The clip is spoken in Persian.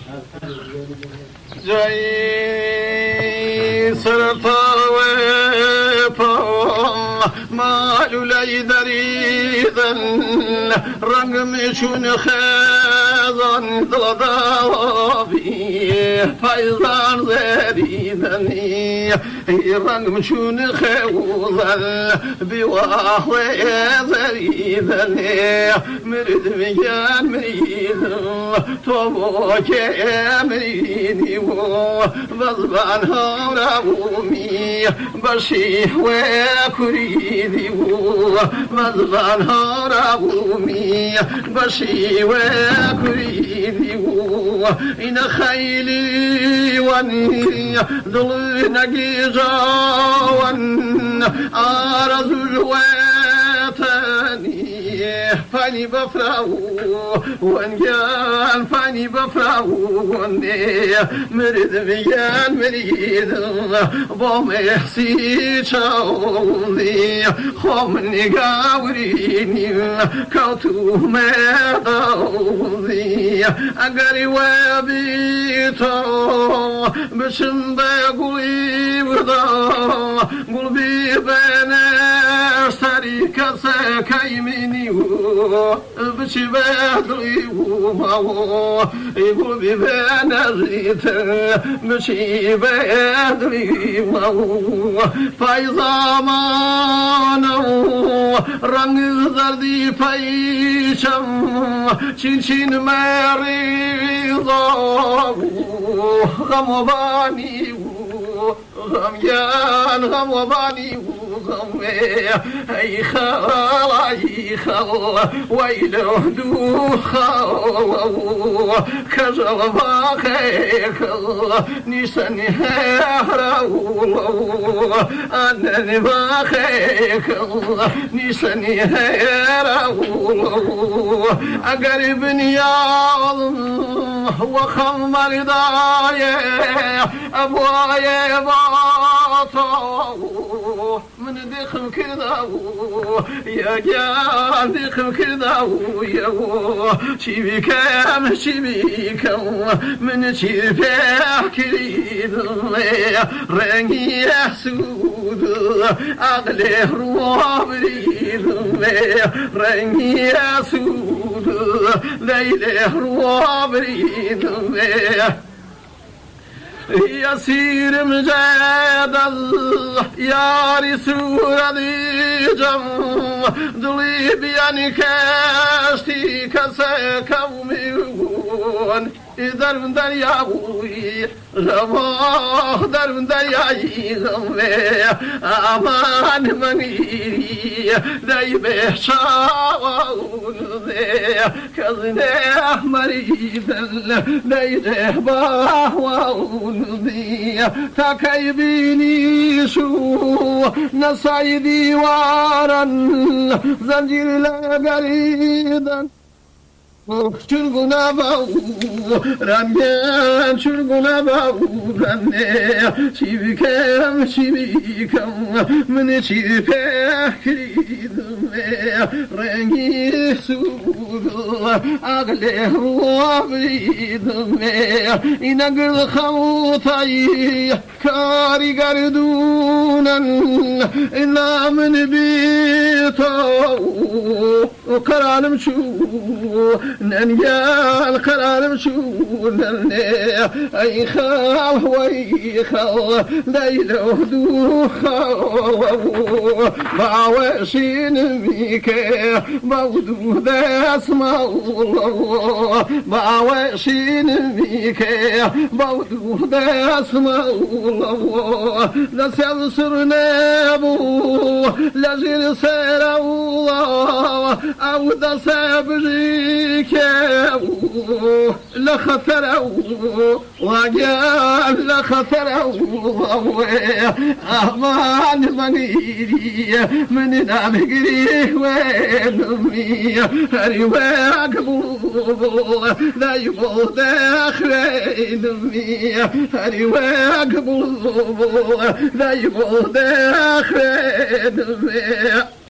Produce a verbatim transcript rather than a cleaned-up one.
جای سرطاوه پا مالولی دریدن رنگ میشون خزان دلدابی پایزان زریدنی رنگ میشون خوزل بیواه زریدنی مرد میگن مریدم تو با که مریدی و بزبان ها رومی باشی و کریدی و بزبان ها رومی باشی و کریدی و این خیلی ونی دل نگی جوان آرزو جوتنی فانی بفراو ونگان فانی بفراو ونی مرد میگن مریدم با محسی چاولی خوام نگاورینی کاتو مداولی اگری و بیتا بشم بگوی ودا گل بی بنر سری کسه کیمینی بچی بدلی و ماو گل بی بنریت بچی بدلی ماو پای زمانو رنگ زردی پیچم چین چین مریضا غم و بانی غم یان غم و بانی غم ای خال ای خال ویلو دو خال کجا باخیک نیسانی هراو آننی باخیک نیسانی هراو اگر بنیاد و خم مردای ابوای باطو من دخم كرداو يا جان دخم كرداو يا شي بكم شي بكم من شي فاكرين رنگي سود اغلي روح بريد رنگي سود ليلة روح بريد يسير مجادل يا رسول الجم دلي بياني كاشتي كسكوميون در من دریاوی روا در من دریایی غمه امان منی دای به شاون کزنه مریدل دای جهبا وون تا کی بینی شو نسای دیوارن زنجیر لگریدن چرگونا باو رنگن چرگونا باو رنگه چی بکم چی بکم من چی فکریدم رنگی سود اغلی رو بریدم این اگر خوتایی کاری گردونن اینا من بیتو قرارم شو ننجال قرارم شو نني اي خال وي خال ليلة ودو خال باوشين بيك بودو داس مولو باوشين بيك بودو داس مولو داس يبصر نابو لجل سيرو او داس يبجيك لخطروا وقال لخطروا أمان منيري من نامقري وينمي رواق بول لا يبول داخل نمي رواق بول لا يبول داخل نمي